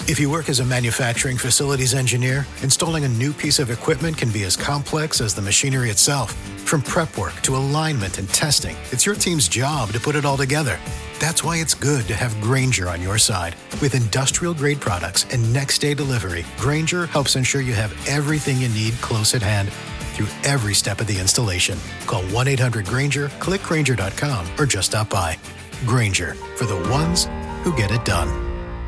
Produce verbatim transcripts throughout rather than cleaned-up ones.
If you work as a manufacturing facilities engineer, installing a new piece of equipment can be as complex as the machinery itself. From prep work to alignment and testing, it's your team's job to put it all together. That's why it's good to have Grainger on your side. With industrial-grade products and next-day delivery, Grainger helps ensure you have everything you need close at hand through every step of the installation. Call one eight hundred Grainger, click Grainger dot com, or just stop by. Grainger, for the ones who get it done.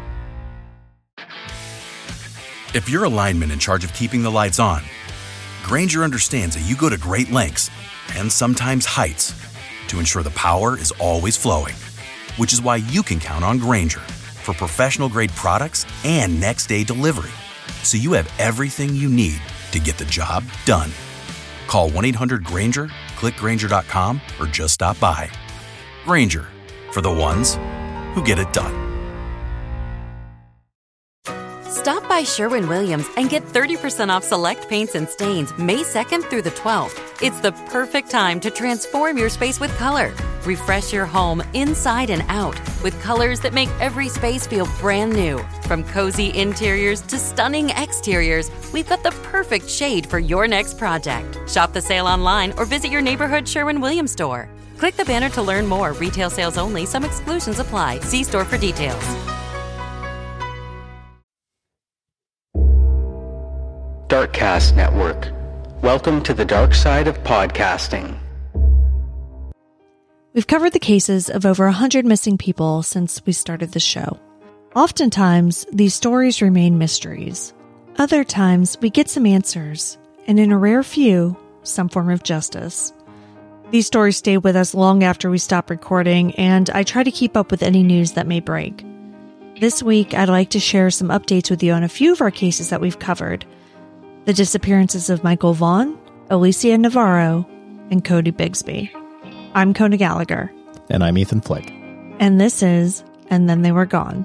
If you're a lineman in charge of keeping the lights on, Grainger understands that you go to great lengths, and sometimes heights, to ensure the power is always flowing. Which is why you can count on Grainger for professional-grade products and next-day delivery, so you have everything you need to get the job done. Call one eight hundred Grainger, click Grainger dot com, or just stop by. Grainger, for the ones who get it done. Stop by Sherwin-Williams and get thirty percent off select paints and stains May second through the twelfth. It's the perfect time to transform your space with color. Refresh your home inside and out with colors that make every space feel brand new. From cozy interiors to stunning exteriors, we've got the perfect shade for your next project. Shop the sale online or visit your neighborhood Sherwin-Williams store. Click the banner to learn more. Retail sales only. Some exclusions apply. See store for details. Darkcast Network. Welcome to the dark side of podcasting. We've covered the cases of over one hundred missing people since we started the show. Oftentimes, these stories remain mysteries. Other times, we get some answers, and in a rare few, some form of justice. These stories stay with us long after we stop recording, and I try to keep up with any news that may break. This week, I'd like to share some updates with you on a few of our cases that we've covered. The disappearances of Michael Vaughn, Alicia Navarro, and Cody Bigsby. I'm Kona Gallagher. And I'm Ethan Flick. And this is And Then They Were Gone.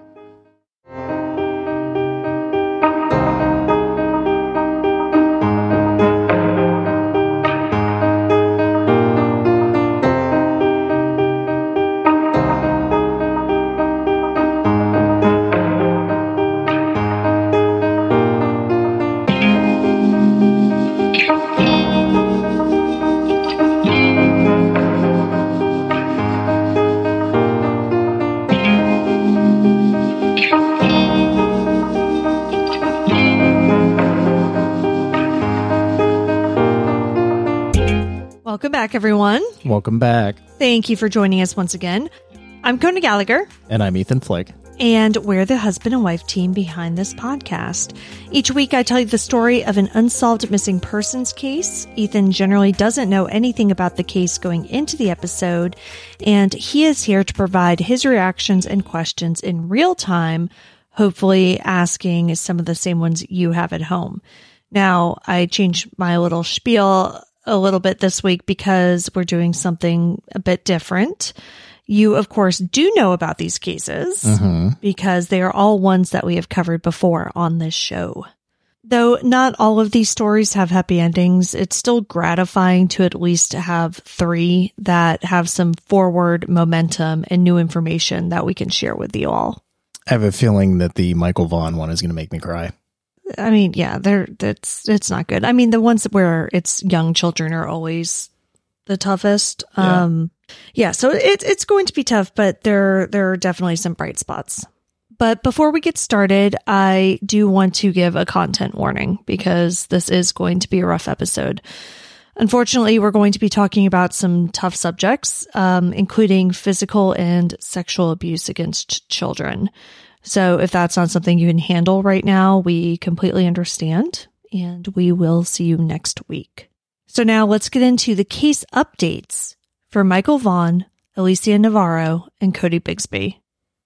Welcome back, everyone. Welcome back. Thank you for joining us once again. I'm Kona Gallagher. And I'm Ethan Flick. And we're the husband and wife team behind this podcast. Each week I tell you the story of an unsolved missing persons case. Ethan generally doesn't know anything about the case going into the episode, and he is here to provide his reactions and questions in real time, hopefully asking some of the same ones you have at home. Now, I changed my little spiel a little bit this week because we're doing something a bit different. You, of course, do know about these cases mm-hmm. because they are all ones that we have covered before on this show. Though not all of these stories have happy endings, it's still gratifying to at least have three that have some forward momentum and new information that we can share with you all. I have a feeling that the Michael Vaughn one is going to make me cry. I mean, yeah, they're, that's, it's not good. I mean, the ones where it's young children are always the toughest. Yeah. Um, yeah, so it's, it's going to be tough, but there, there are definitely some bright spots. But before we get started, I do want to give a content warning because this is going to be a rough episode. Unfortunately, we're going to be talking about some tough subjects, um, including physical and sexual abuse against children. So if that's not something you can handle right now, we completely understand, and we will see you next week. So now let's get into the case updates for Michael Vaughn, Alicia Navarro, and Cody Bigsby.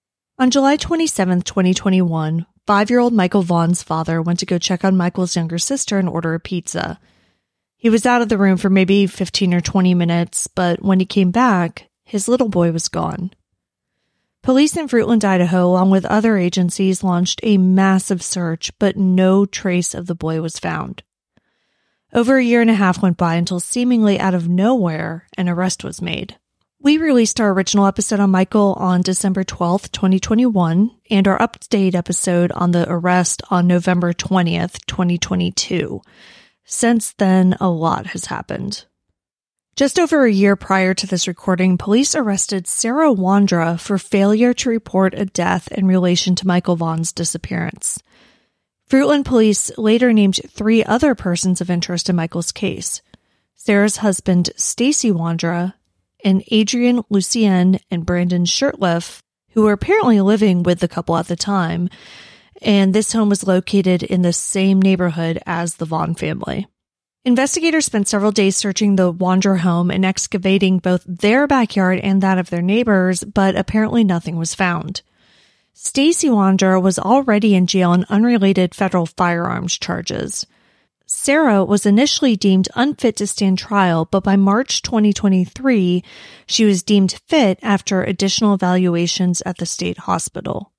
On July twenty-seventh, twenty twenty-one, five-year-old Michael Vaughn's father went to go check on Michael's younger sister and order a pizza. He was out of the room for maybe fifteen or twenty minutes, but when he came back, his little boy was gone. Police in Fruitland, Idaho, along with other agencies, launched a massive search, but no trace of the boy was found. Over a year and a half went by until seemingly out of nowhere, an arrest was made. We released our original episode on Michael on December twelfth, twenty twenty-one, and our up-to-date episode on the arrest on November twentieth, twenty twenty-two. Since then, a lot has happened. Just over a year prior to this recording, police arrested Sarah Wandra for failure to report a death in relation to Michael Vaughn's disappearance. Fruitland police later named three other persons of interest in Michael's case: Sarah's husband, Stacy Wandra, and Adrian Lucien and Brandon Shirtliff, who were apparently living with the couple at the time, and this home was located in the same neighborhood as the Vaughn family. Investigators spent several days searching the Wandra home and excavating both their backyard and that of their neighbors, but apparently nothing was found. Stacy Wandra was already in jail on unrelated federal firearms charges. Sarah was initially deemed unfit to stand trial, but by March twenty twenty-three, she was deemed fit after additional evaluations at the state hospital.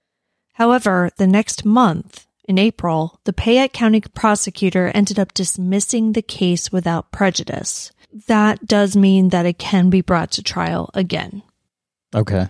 However, the next month, in April, the Payette County prosecutor ended up dismissing the case without prejudice. That does mean that it can be brought to trial again. Okay.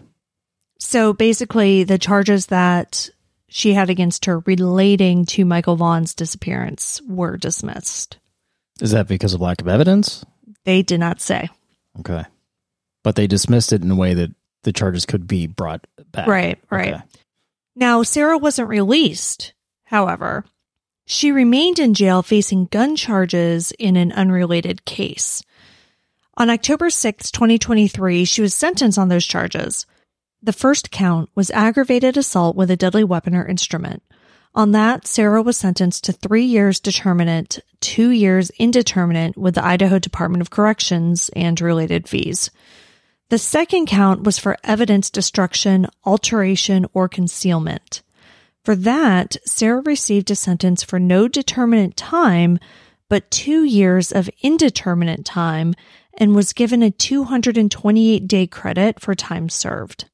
So basically, the charges that she had against her relating to Michael Vaughn's disappearance were dismissed. Is that because of lack of evidence? They did not say. Okay. But they dismissed it in a way that the charges could be brought back. Right, right. Okay. Now, Sarah wasn't released, however. She remained in jail facing gun charges in an unrelated case. On October sixth, twenty twenty-three, she was sentenced on those charges. The first count was aggravated assault with a deadly weapon or instrument. On that, Sarah was sentenced to three years determinate, two years indeterminate with the Idaho Department of Corrections and related fees. The second count was for evidence destruction, alteration, or concealment. For that, Sarah received a sentence for no determinate time, but two years of indeterminate time, and was given a two hundred twenty-eight day credit for time served.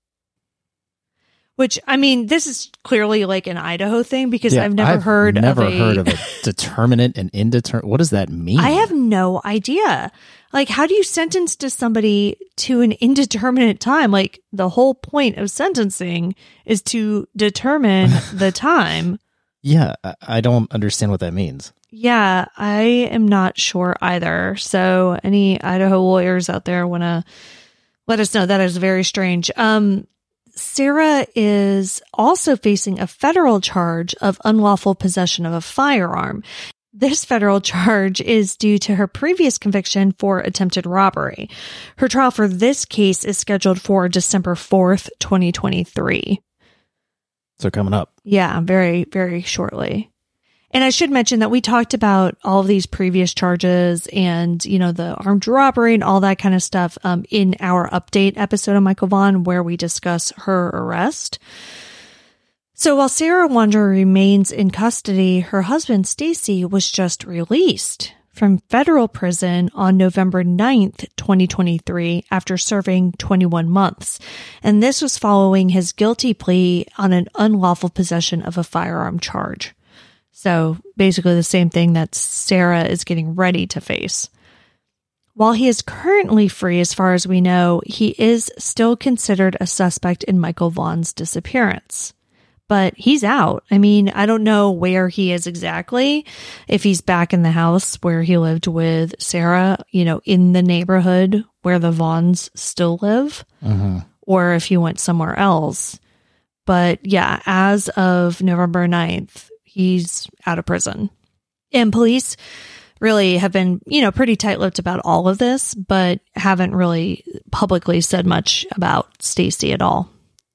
Which, I mean, this is clearly like an Idaho thing because Yeah, I've never I've heard never of a... heard of a determinate and indeterminate. What does that mean? I have no idea. Like, how do you sentence to somebody to an indeterminate time? Like, the whole point of sentencing is to determine the time. Yeah, I- I don't understand what that means. Yeah, I am not sure either. So any Idaho lawyers out there want to let us know. That is very strange. Um, Sarah is also facing a federal charge of unlawful possession of a firearm. This federal charge is due to her previous conviction for attempted robbery. Her trial for this case is scheduled for December fourth, twenty twenty-three. So coming up. Yeah, very, very shortly. And I should mention that we talked about all of these previous charges and, you know, the armed robbery and all that kind of stuff um, in our update episode of Michael Vaughn, where we discuss her arrest. So while Sarah Wandra remains in custody, her husband, Stacy, was just released from federal prison on November ninth, twenty twenty-three, after serving twenty-one months. And this was following his guilty plea on an unlawful possession of a firearm charge. So basically the same thing that Sarah is getting ready to face. While he is currently free, as far as we know, he is still considered a suspect in Michael Vaughn's disappearance. But he's out. I mean, I don't know where he is exactly, if he's back in the house where he lived with Sarah, you know, in the neighborhood where the Vaughns still live, Mm-hmm. or if he went somewhere else. But yeah, as of November ninth, he's out of prison. And police really have been, you know, pretty tight-lipped about all of this, but haven't really publicly said much about Stacy at all.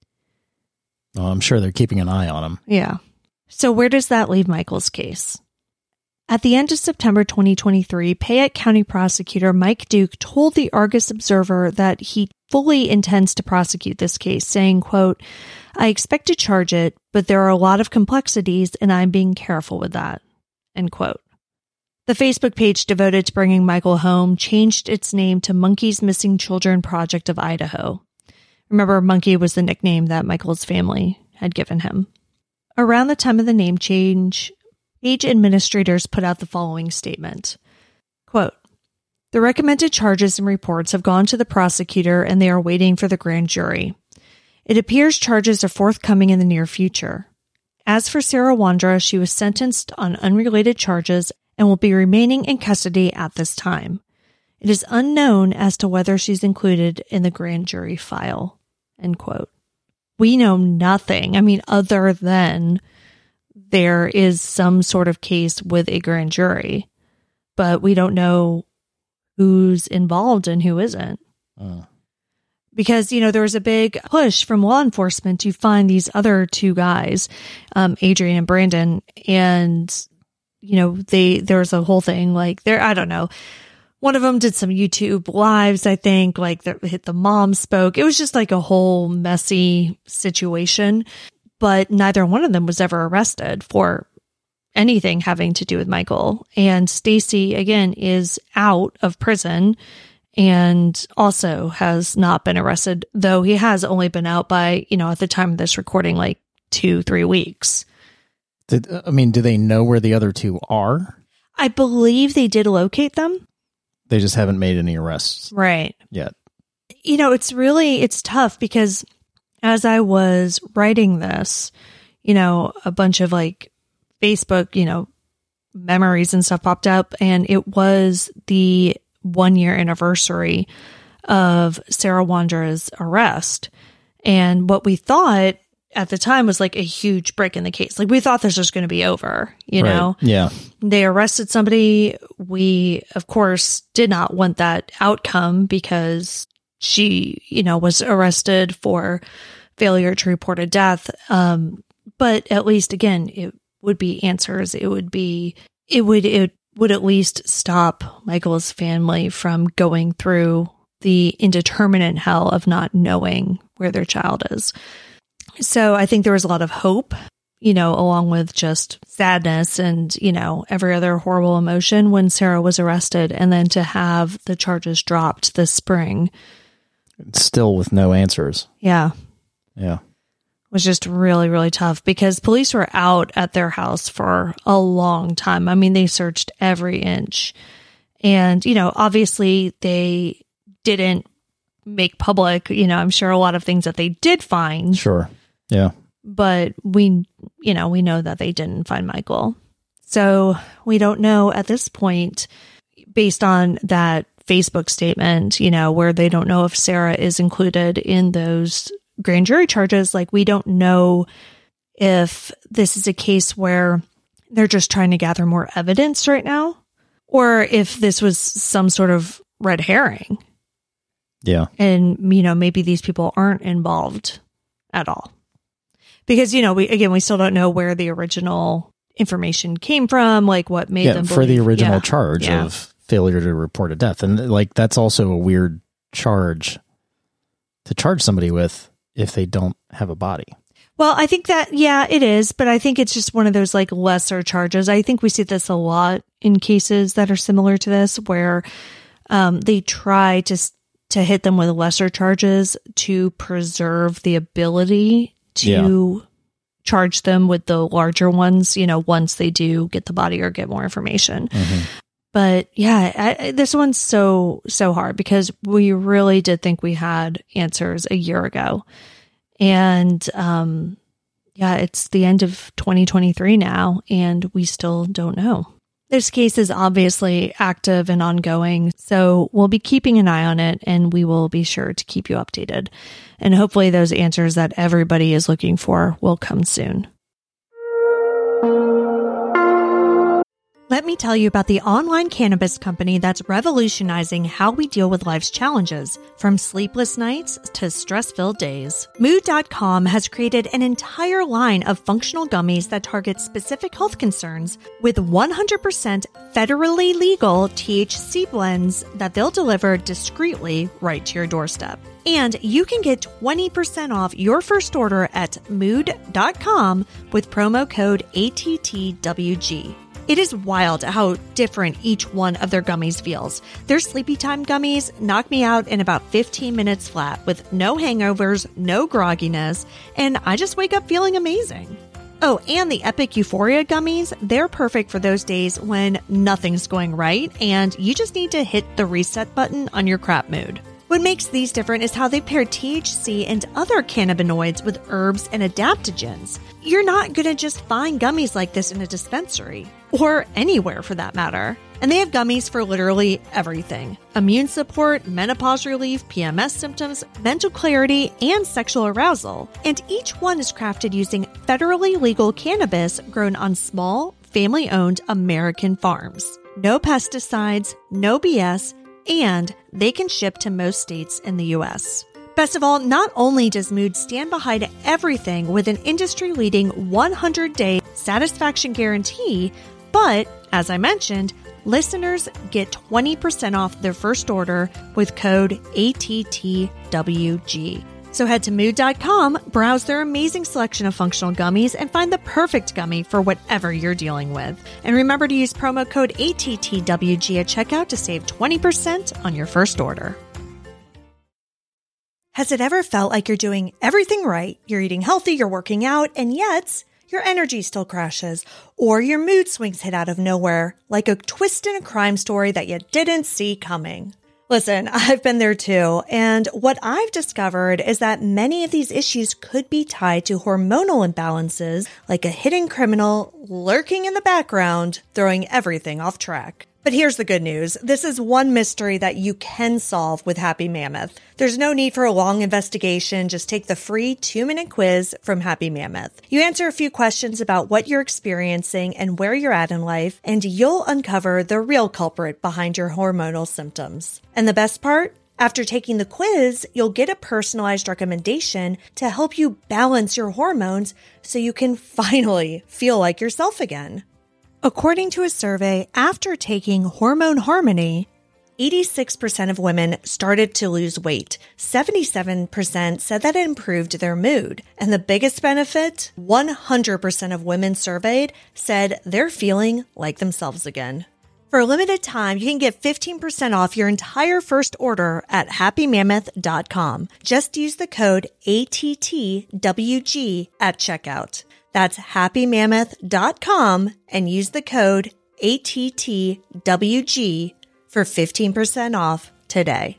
Oh, I'm sure they're keeping an eye on him. Yeah. So where does that leave Michael's case? At the end of September twenty twenty-three, Payette County prosecutor Mike Duke told the Argus Observer that he fully intends to prosecute this case, saying, quote, "I expect to charge it, but there are a lot of complexities and I'm being careful with that," end quote. The Facebook page devoted to bringing Michael home changed its name to Monkey's Missing Children Project of Idaho. Remember, Monkey was the nickname that Michael's family had given him. Around the time of the name change, page administrators put out the following statement. Quote, The recommended charges and reports have gone to the prosecutor, and they are waiting for the grand jury. It appears charges are forthcoming in the near future. As for Sarah Wondra, she was sentenced on unrelated charges and will be remaining in custody at this time. It is unknown as to whether she's included in the grand jury file. End quote. We know nothing. I mean, other than there is some sort of case with a grand jury, but we don't know who's involved and who isn't. Uh. Because, you know, there was a big push from law enforcement to find these other two guys, um, Adrian and Brandon. And, you know, they, there was a whole thing like there, I don't know. One of them did some YouTube lives, I think, like that hit the mom spoke. It was just like a whole messy situation, but neither one of them was ever arrested for anything having to do with Michael. And Stacy, again, is out of prison and also has not been arrested, though he has only been out by, you know, at the time of this recording, like two, three weeks. Did, I mean, do they know where the other two are? I believe they did locate them. They just haven't made any arrests. Right. Yet. You know, it's really, it's tough because as I was writing this, you know, a bunch of like Facebook, you know, memories and stuff popped up, and it was the one year anniversary of Sarah Wondra's arrest. And what we thought at the time was like a huge break in the case. Like we thought this was going to be over, you right. know? Yeah. They arrested somebody. We, of course, did not want that outcome because she, you know, was arrested for failure to report a death. Um, but at least, again, it would be answers. It would be, it would, it would at least stop Michael's family from going through the indeterminate hell of not knowing where their child is. So I think there was a lot of hope, you know, along with just sadness and, you know, every other horrible emotion when Sarah was arrested, and then to have the charges dropped this spring. Still with no answers. Yeah. Yeah. Was just really, really tough because police were out at their house for a long time. I mean, they searched every inch. And, you know, obviously they didn't make public, you know, I'm sure a lot of things that they did find. Sure. Yeah. But we, you know, we know that they didn't find Michael. So we don't know at this point, based on that Facebook statement, you know, where they don't know if Sarah is included in those grand jury charges. Like, we don't know if this is a case where they're just trying to gather more evidence right now, or if this was some sort of red herring. Yeah. And, you know, maybe these people aren't involved at all. Because, you know, we, again, we still don't know where the original information came from, like what made yeah, them for believe. the original yeah. charge yeah. of failure to report a death. And like, that's also a weird charge to charge somebody with if they don't have a body. Well, I think that, yeah, it is, but I think it's just one of those like lesser charges. I think we see this a lot in cases that are similar to this, where um, they try to to hit them with lesser charges to preserve the ability to yeah. charge them with the larger ones, you know, once they do get the body or get more information. Mm-hmm. But yeah, I, this one's so, so hard because we really did think we had answers a year ago. And um, yeah, it's the end of twenty twenty-three now, and we still don't know. This case is obviously active and ongoing, so we'll be keeping an eye on it, and we will be sure to keep you updated. And hopefully those answers that everybody is looking for will come soon. Let me tell you about the online cannabis company that's revolutionizing how we deal with life's challenges, from sleepless nights to stress-filled days. Mood dot com has created an entire line of functional gummies that target specific health concerns with one hundred percent federally legal T H C blends that they'll deliver discreetly right to your doorstep. And you can get twenty percent off your first order at mood dot com with promo code A T T W G. It is wild how different each one of their gummies feels. Their Sleepy Time gummies knock me out in about fifteen minutes flat with no hangovers, no grogginess, and I just wake up feeling amazing. Oh, and the Epic Euphoria gummies, they're perfect for those days when nothing's going right and you just need to hit the reset button on your crap mood. What makes these different is how they pair T H C and other cannabinoids with herbs and adaptogens. You're not going to just find gummies like this in a dispensary, or anywhere for that matter. And they have gummies for literally everything. Immune support, menopause relief, P M S symptoms, mental clarity, and sexual arousal. And each one is crafted using federally legal cannabis grown on small, family-owned American farms. No pesticides, no B S, and they can ship to most states in the U S. Best of all, not only does Mood stand behind everything with an industry-leading one hundred day satisfaction guarantee, but, as I mentioned, listeners get twenty percent off their first order with code A T T W G. So head to mood dot com, browse their amazing selection of functional gummies, and find the perfect gummy for whatever you're dealing with. And remember to use promo code A T T W G at checkout to save twenty percent on your first order. Has it ever felt like you're doing everything right, you're eating healthy, you're working out, and yet your energy still crashes, or your mood swings hit out of nowhere, like a twist in a crime story that you didn't see coming? Listen, I've been there too, and what I've discovered is that many of these issues could be tied to hormonal imbalances, like a hidden criminal lurking in the background, throwing everything off track. But here's the good news. This is one mystery that you can solve with Happy Mammoth. There's no need for a long investigation. Just take the free two-minute quiz from Happy Mammoth. You answer a few questions about what you're experiencing and where you're at in life, and you'll uncover the real culprit behind your hormonal symptoms. And the best part? After taking the quiz, you'll get a personalized recommendation to help you balance your hormones so you can finally feel like yourself again. According to a survey, after taking Hormone Harmony, eighty-six percent of women started to lose weight. seventy-seven percent said that it improved their mood. And the biggest benefit, one hundred percent of women surveyed said they're feeling like themselves again. For a limited time, you can get fifteen percent off your entire first order at happy mammoth dot com. Just use the code A T T W G at checkout. That's happy mammoth dot com and use the code A T T W G for fifteen percent off today.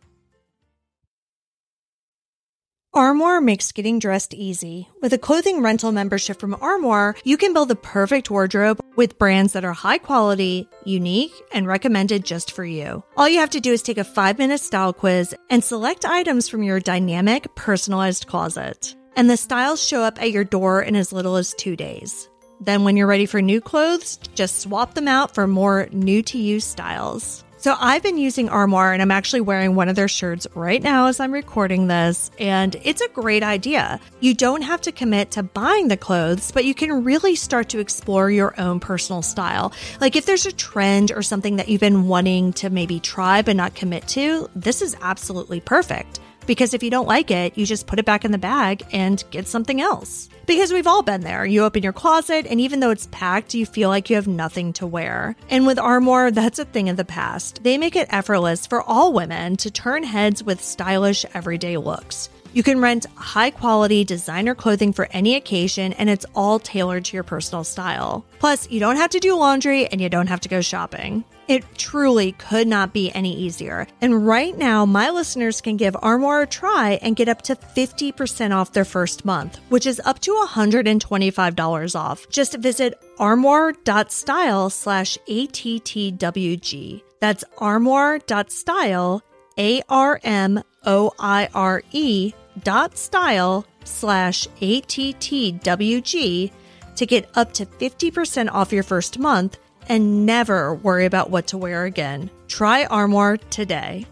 Armoire makes getting dressed easy. With a clothing rental membership from Armoire, you can build the perfect wardrobe with brands that are high quality, unique, and recommended just for you. All you have to do is take a five-minute style quiz and select items from your dynamic, personalized closet. And the styles show up at your door in as little as two days. Then when you're ready for new clothes, just swap them out for more new-to-you styles. So I've been using Armoire, and I'm actually wearing one of their shirts right now as I'm recording this, and it's a great idea. You don't have to commit to buying the clothes, but you can really start to explore your own personal style. Like if there's a trend or something that you've been wanting to maybe try but not commit to, this is absolutely perfect. Because if you don't like it, you just put it back in the bag and get something else. Because we've all been there. You open your closet, and even though it's packed, you feel like you have nothing to wear. And with Armoire, that's a thing of the past. They make it effortless for all women to turn heads with stylish, everyday looks. You can rent high-quality designer clothing for any occasion, and it's all tailored to your personal style. Plus, you don't have to do laundry, and you don't have to go shopping. It truly could not be any easier. And right now, my listeners can give Armoire a try and get up to fifty percent off their first month, which is up to one hundred twenty-five dollars off. Just visit armoire.style slash ATTWG. That's armoire.style, A R M O I R E dot style slash ATTWG to get up to fifty percent off your first month and never worry about what to wear again. Try Armoire today.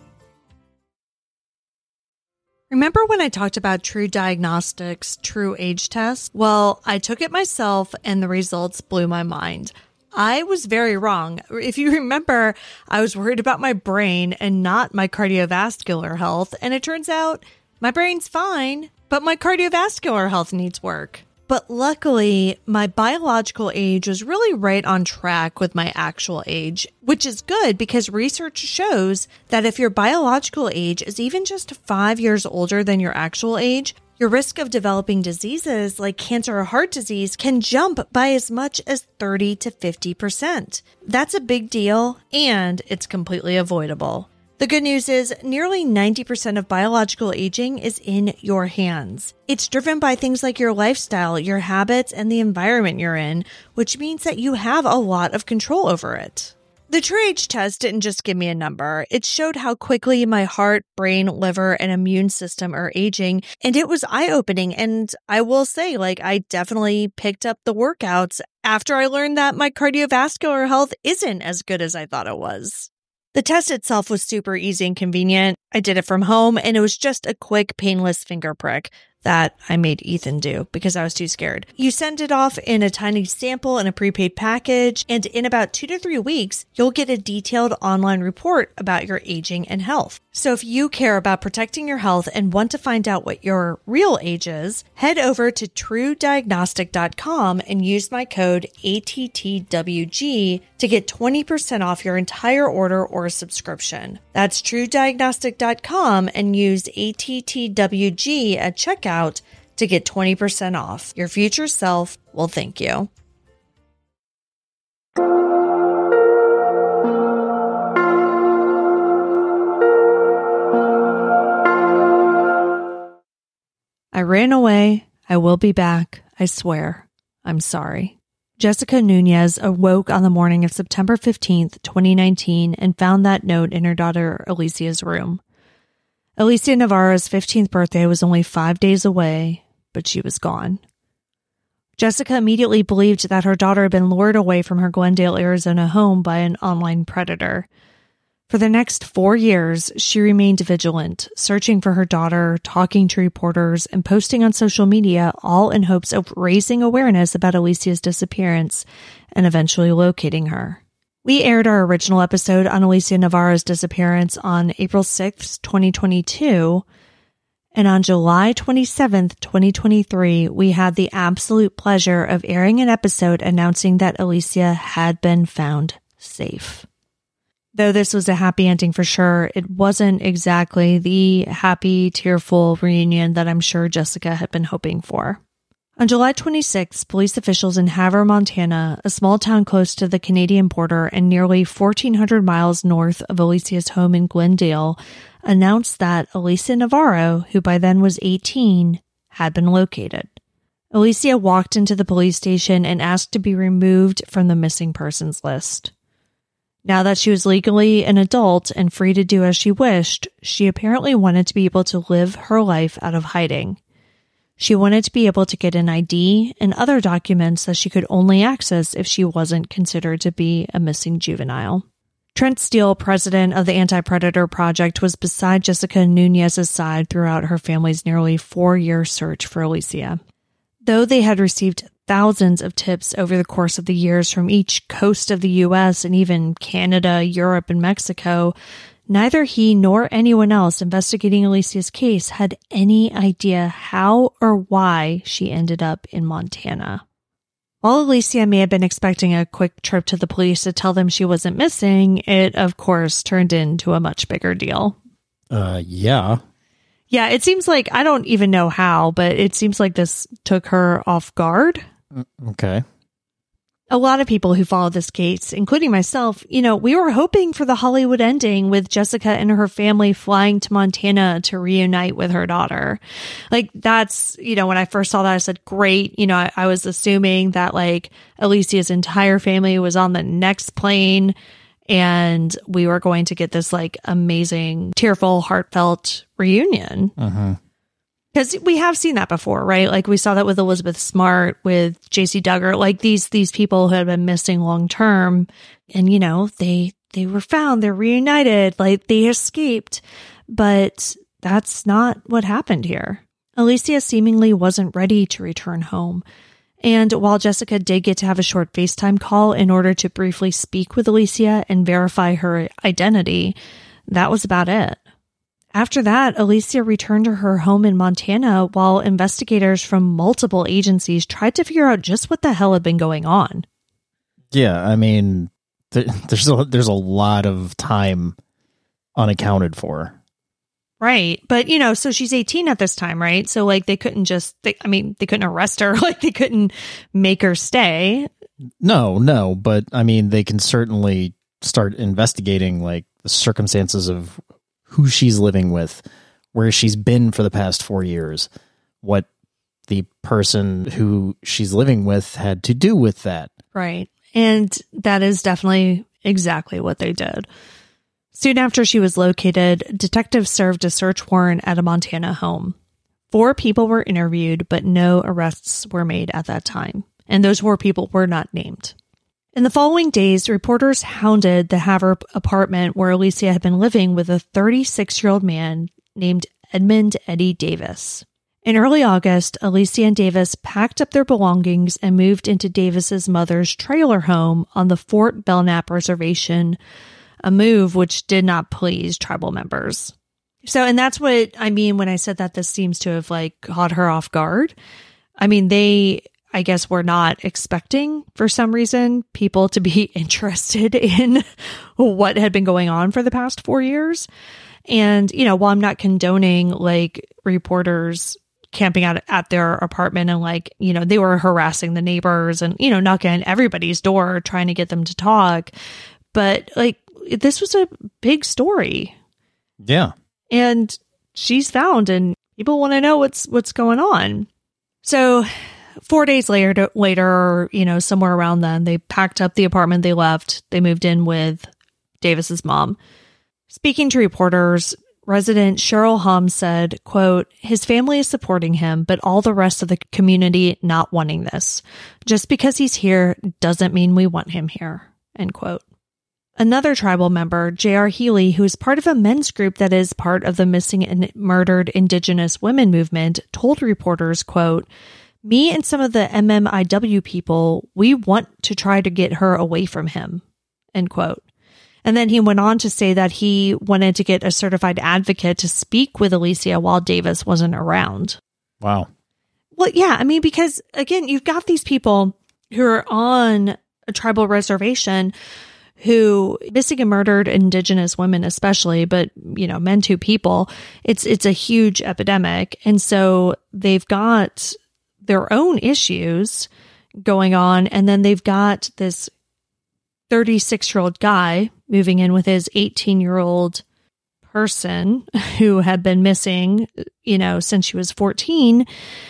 Remember when I talked about True Diagnostics' True Age Test? Well, I took it myself and the results blew my mind. I was very wrong. If you remember, I was worried about my brain and not my cardiovascular health, and it turns out my brain's fine, but my cardiovascular health needs work. But luckily, my biological age was really right on track with my actual age, which is good because research shows that if your biological age is even just five years older than your actual age, Your risk of developing diseases like cancer or heart disease can jump by as much as thirty to fifty percent. That's a big deal, and it's completely avoidable. The good news is nearly ninety percent of biological aging is in your hands. It's driven by things like your lifestyle, your habits, and the environment you're in, which means that you have a lot of control over it. The TrueAge test didn't just give me a number. It showed how quickly my heart, brain, liver, and immune system are aging, and it was eye-opening. And I will say, like, I definitely picked up the workouts after I learned that my cardiovascular health isn't as good as I thought it was. The test itself was super easy and convenient. I did it from home, and it was just a quick, painless finger prick that I made Ethan do because I was too scared. You send it off in a tiny sample in a prepaid package, and in about two to three weeks, you'll get a detailed online report about your aging and health. So if you care about protecting your health and want to find out what your real age is, head over to true diagnostic dot com and use my code A T T W G to get twenty percent off your entire order or subscription. That's true diagnostic dot com and use A T T W G at checkout to get twenty percent off. Your future self will thank you. I ran away. I will be back. I swear. I'm sorry. Jessica Nunez awoke on the morning of September fifteenth, twenty nineteen, and found that note in her daughter Alicia's room. Alicia Navarro's fifteenth birthday was only five days away, but she was gone. Jessica immediately believed that her daughter had been lured away from her Glendale, Arizona home by an online predator. For the next four years, she remained vigilant, searching for her daughter, talking to reporters, and posting on social media, all in hopes of raising awareness about Alicia's disappearance and eventually locating her. We aired our original episode on Alicia Navarro's disappearance on April sixth, twenty twenty-two, and on July twenty-seventh, twenty twenty-three, we had the absolute pleasure of airing an episode announcing that Alicia had been found safe. Though this was a happy ending for sure, it wasn't exactly the happy, tearful reunion that I'm sure Jessica had been hoping for. On July twenty-sixth, police officials in Havre, Montana, a small town close to the Canadian border and nearly fourteen hundred miles north of Alicia's home in Glendale, announced that Alicia Navarro, who by then was eighteen, had been located. Alicia walked into the police station and asked to be removed from the missing persons list. Now that she was legally an adult and free to do as she wished, she apparently wanted to be able to live her life out of hiding. She wanted to be able to get an I D and other documents that she could only access if she wasn't considered to be a missing juvenile. Trent Steele, president of the Anti-Predator Project, was beside Jessica Nunez's side throughout her family's nearly four-year search for Alicia. Though they had received thousands of tips over the course of the years from each coast of the U S and even Canada, Europe, and Mexico, neither he nor anyone else investigating Alicia's case had any idea how or why she ended up in Montana. While Alicia may have been expecting a quick trip to the police to tell them she wasn't missing, it, of course, turned into a much bigger deal. Uh, yeah. Yeah, it seems like, I don't even know how, but it seems like this took her off guard. Okay. A lot of people who followed this case, including myself, you know, we were hoping for the Hollywood ending with Jessica and her family flying to Montana to reunite with her daughter. Like, that's, you know, when I first saw that, I said, great. You know, I, I was assuming that, like, Alicia's entire family was on the next plane and we were going to get this, like, amazing, tearful, heartfelt reunion. Uh-huh. Because we have seen that before, right? Like, we saw that with Elizabeth Smart, with J C Duggar, like these these people who had been missing long term, and you know they they were found, they're reunited, like they escaped, but that's not what happened here. Alicia seemingly wasn't ready to return home, and while Jessica did get to have a short FaceTime call in order to briefly speak with Alicia and verify her identity, that was about it. After that, Alicia returned to her home in Montana while investigators from multiple agencies tried to figure out just what the hell had been going on. Yeah, I mean, th- there's a, there's a lot of time unaccounted for. Right. But, you know, so she's eighteen at this time, right? So, like, they couldn't just, they, I mean, they couldn't arrest her. Like, they couldn't make her stay. No, no. But, I mean, they can certainly start investigating, like, the circumstances of who she's living with, where she's been for the past four years, what the person who she's living with had to do with that. Right. And that is definitely exactly what they did. Soon after she was located, detectives served a search warrant at a Montana home. Four people were interviewed, but no arrests were made at that time. And those four people were not named. In the following days, reporters hounded the Havre apartment where Alicia had been living with a thirty-six-year-old man named Edmund Eddie Davis. In early August, Alicia and Davis packed up their belongings and moved into Davis's mother's trailer home on the Fort Belknap Reservation, a move which did not please tribal members. So, and that's what I mean when I said that this seems to have like caught her off guard. I mean, they, I guess, were not expecting for some reason people to be interested in what had been going on for the past four years. And, you know, while I'm not condoning like reporters camping out at their apartment and like, you know, they were harassing the neighbors and, you know, knocking on everybody's door trying to get them to talk. But like, this was a big story. Yeah. And she's found and people want to know what's, what's going on. So four days later, later, you know, somewhere around then, they packed up the apartment they left. They moved in with Davis's mom. Speaking to reporters, resident Cheryl Hum said, quote, his family is supporting him, but all the rest of the community not wanting this. Just because he's here doesn't mean we want him here, end quote. Another tribal member, J R Healy, who is part of a men's group that is part of the missing and murdered Indigenous women movement, told reporters, quote, me and some of the M M I W people, we want to try to get her away from him, end quote. And then he went on to say that he wanted to get a certified advocate to speak with Alicia while Davis wasn't around. Wow. Well, yeah, I mean, because again, you've got these people who are on a tribal reservation who missing and murdered Indigenous women, especially, but, you know, men too people, it's, it's a huge epidemic. And so they've got their own issues going on. And then they've got this thirty-six-year-old guy moving in with his eighteen-year-old person who had been missing, you know, since she was fourteen.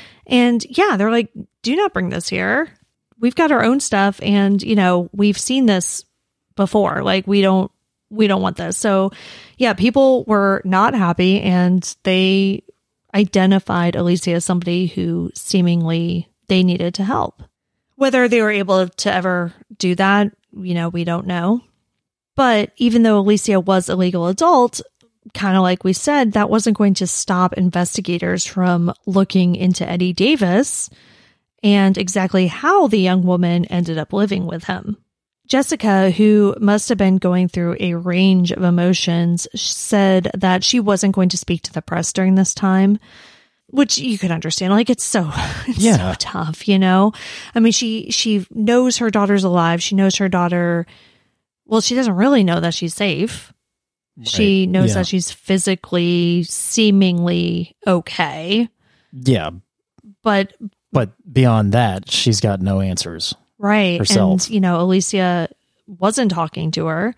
And yeah, they're like, do not bring this here. We've got our own stuff. And, you know, we've seen this before. Like, we don't, we don't want this. So yeah, people were not happy and they identified Alicia as somebody who seemingly they needed to help. Whether they were able to ever do that, you know, we don't know. But even though Alicia was a legal adult, kind of like we said, that wasn't going to stop investigators from looking into Eddie Davis and exactly how the young woman ended up living with him. Jessica, who must have been going through a range of emotions, said that she wasn't going to speak to the press during this time, which you could understand. Like, it's so, it's yeah. so tough, you know? I mean, she, she knows her daughter's alive. She knows her daughter, well, she doesn't really know that she's safe. Right. She knows yeah. that she's physically, seemingly okay. Yeah. But, but beyond that, she's got no answers. Right. Herself. And, you know, Alicia wasn't talking to her.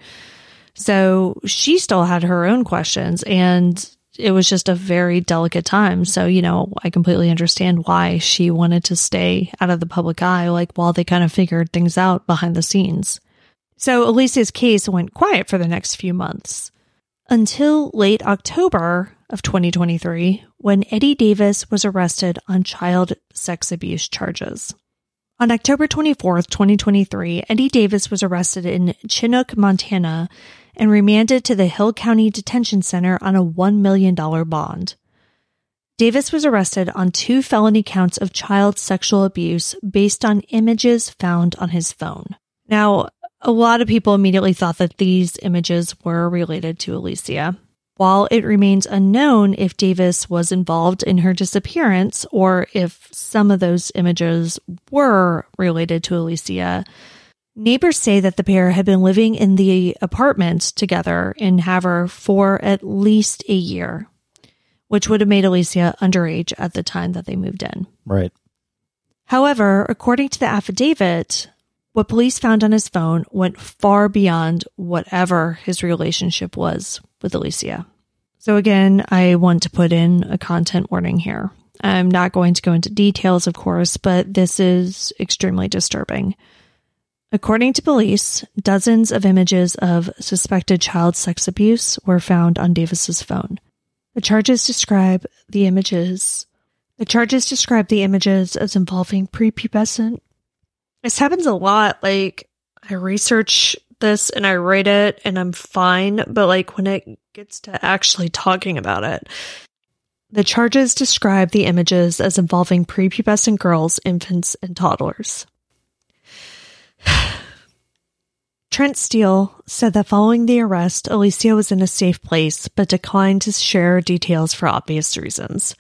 So she still had her own questions. And it was just a very delicate time. So, you know, I completely understand why she wanted to stay out of the public eye, like while they kind of figured things out behind the scenes. So Alicia's case went quiet for the next few months until late October of twenty twenty-three, when Eddie Davis was arrested on child sex abuse charges. On October twenty-fourth, twenty twenty-three, Eddie Davis was arrested in Chinook, Montana, and remanded to the Hill County Detention Center on a one million dollars bond. Davis was arrested on two felony counts of child sexual abuse based on images found on his phone. Now, a lot of people immediately thought that these images were related to Alicia. While it remains unknown if Davis was involved in her disappearance or if some of those images were related to Alicia, neighbors say that the pair had been living in the apartment together in Havre for at least a year. which would have made Alicia underage at the time that they moved in. Right. However, according to the affidavit, what police found on his phone went far beyond whatever his relationship was with Alicia. So again, I want to put in a content warning here. I'm not going to go into details, of course, but this is extremely disturbing. According to police, dozens of images of suspected child sex abuse were found on Davis's phone. The charges describe the images. The charges describe the images as involving prepubescent. This happens a lot. Like, I research this and I write it and I'm fine, but like when it gets to actually talking about it, the charges describe the images as involving prepubescent girls, infants, and toddlers. Trent Steele said that following the arrest, Alicia was in a safe place, but declined to share details for obvious reasons.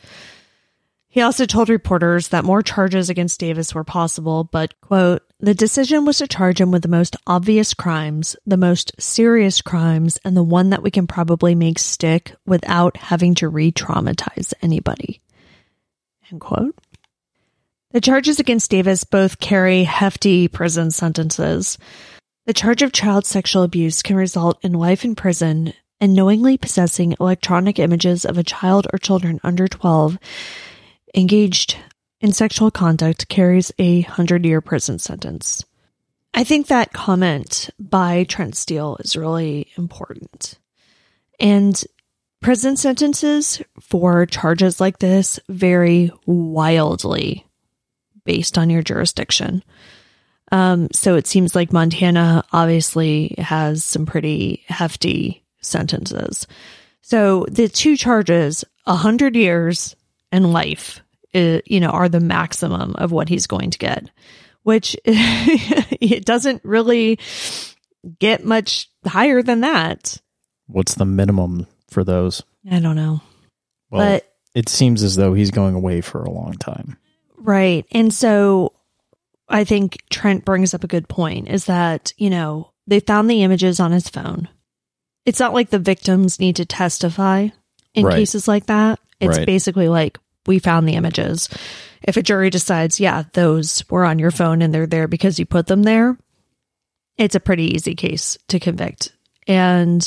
He also told reporters that more charges against Davis were possible, but, quote, the decision was to charge him with the most obvious crimes, the most serious crimes, and the one that we can probably make stick without having to re-traumatize anybody, end quote. The charges against Davis both carry hefty prison sentences. The charge of child sexual abuse can result in life in prison, and knowingly possessing electronic images of a child or children under twelve engaged in sexual conduct carries a hundred-year prison sentence. I think that comment by Trent Steele is really important. And prison sentences for charges like this vary wildly based on your jurisdiction. Um, so it seems like Montana obviously has some pretty hefty sentences. So the two charges, a hundred years and life, uh, you know, are the maximum of what he's going to get, which it doesn't really get much higher than that. What's the minimum for those? I don't know. Well, but it seems as though he's going away for a long time. Right. And so I think Trent brings up a good point, is that, you know, they found the images on his phone. It's not like the victims need to testify in Right. cases like that. It's Right. basically like, we found the images. If a jury decides, yeah, those were on your phone and they're there because you put them there, it's a pretty easy case to convict. And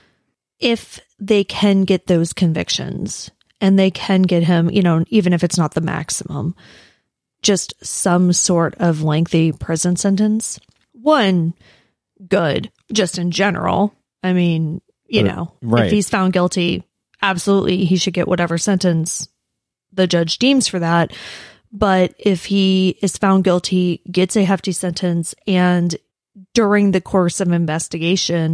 if they can get those convictions and they can get him, you know, even if it's not the maximum, just some sort of lengthy prison sentence, one, good, just in general. I mean, you Uh, know, right. if he's found guilty, absolutely he should get whatever sentence the judge deems for that. But if he is found guilty, gets a hefty sentence, and during the course of investigation,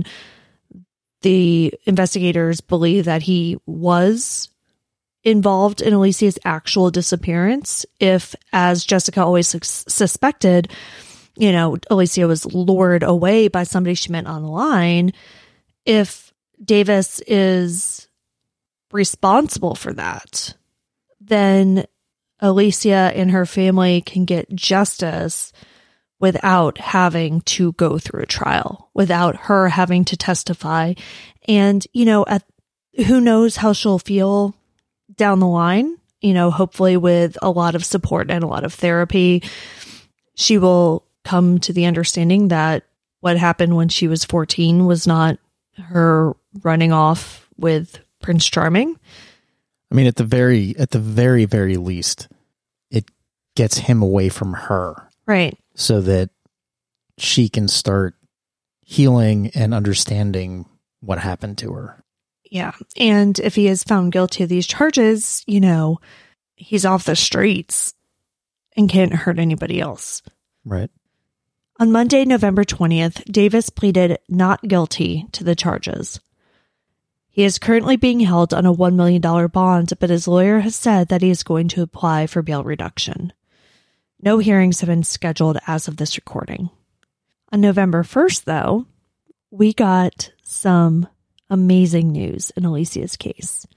the investigators believe that he was involved in Alicia's actual disappearance, if, as Jessica always sus- suspected, you know, Alicia was lured away by somebody she met online, if Davis is responsible for that, then Alicia and her family can get justice without having to go through a trial, without her having to testify. And, you know, at, who knows how she'll feel down the line, you know, hopefully with a lot of support and a lot of therapy, she will come to the understanding that what happened when she was fourteen was not her running off with Prince Charming. I mean, at the very, at the very, very least, it gets him away from her. Right. So that she can start healing and understanding what happened to her. Yeah. And if he is found guilty of these charges, you know, he's off the streets and can't hurt anybody else. Right. On Monday, November twentieth, Davis pleaded not guilty to the charges. He is currently being held on a one million dollars bond, but his lawyer has said that he is going to apply for bail reduction. No hearings have been scheduled as of this recording. On November first, though, we got some amazing news in Alicia's case.